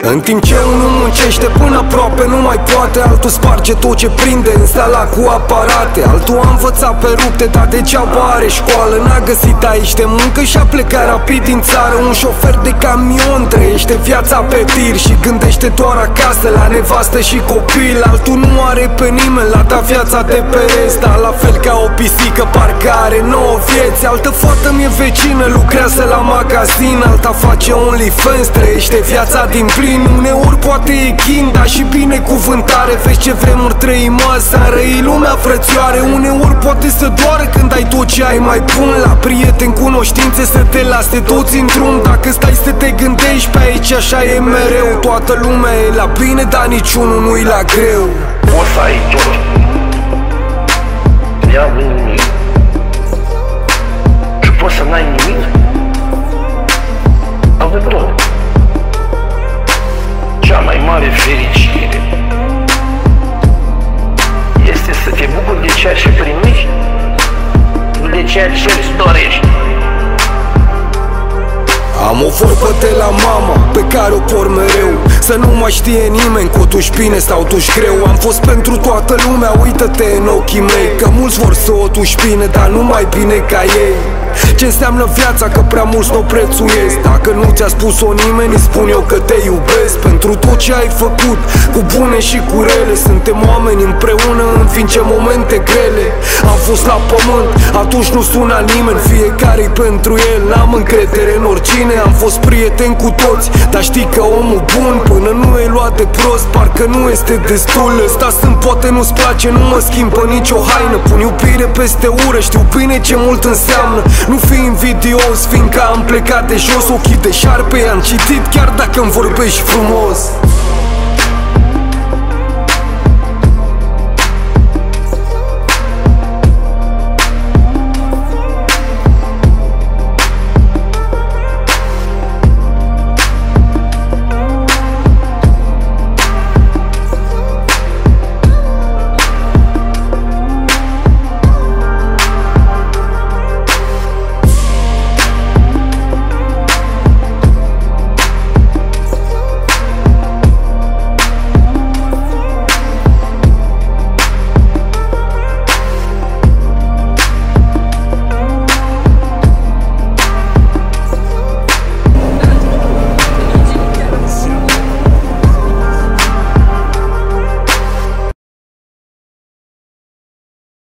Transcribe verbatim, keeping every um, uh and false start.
În timp ce unul muncește până aproape nu mai poate, altul sparge tot ce prinde în sala cu aparate. Altul a învățat pe rupte, dar degeaba are școală. N-a găsit aici de muncă și a plecat rapid din țară. Un șofer de camion trăiește viața pe tir și gândește doar acasă la nevastă și copil. Altul nu are pe nimeni, l-a dat viața de pereți, dar la fel ca o pisică parcă are nouă vieți. Altă fată mi-e vecină, lucrează la magazin, alta face OnlyFans, trăiește viața din plin. Uneori poate e chin, dar și binecuvântare. Vezi ce vremuri trăim azi, s-a răit lumea, frățioare. Uneori poate să doară când ai tot ce ai mai bun. La prieteni, cunoștințe să te lase toți în drum. Dacă stai să te gândești pe aici, așa e mereu. Toată lumea e la bine, dar niciunul nu-i la greu. Poți să ai tot, ia nimic. Și poți să n-ai nimic. Avem tot. Cea mai mare fericire este să te bucuri de ceea ce primești, nu de ceea ce îți dorești. Am o vorbă de la mama pe care o por mereu: să nu mai știe nimeni că o duci bine sau duci greu. Am fost pentru toată lumea, uită-te în ochii mei, că mulți vor să o duci bine, dar nu mai bine ca ei. Ce înseamnă viața, că prea mulți n-o prețuiesc. Dacă nu ți-a spus-o nimeni, îți spun eu că te iubesc. Pentru tot ce ai făcut, cu bune și cu rele. Suntem oameni împreună, învinge momente grele. Am fost la pământ, atunci nu suna nimeni, fiecare-i pentru el. N-am încredere în oricine, am fost prieten cu toți, dar știi că omul bun, până nu e luat de prost, parcă nu este destul. Ăsta sunt, poate nu-ți place, nu mă schimbă nicio haină. Pun iubire peste ură, știu bine ce mult înseamnă. Nu fi invidios, fiindcă am plecat de jos. Ochii de șarpe am citit, chiar dacă îmi vorbești frumos.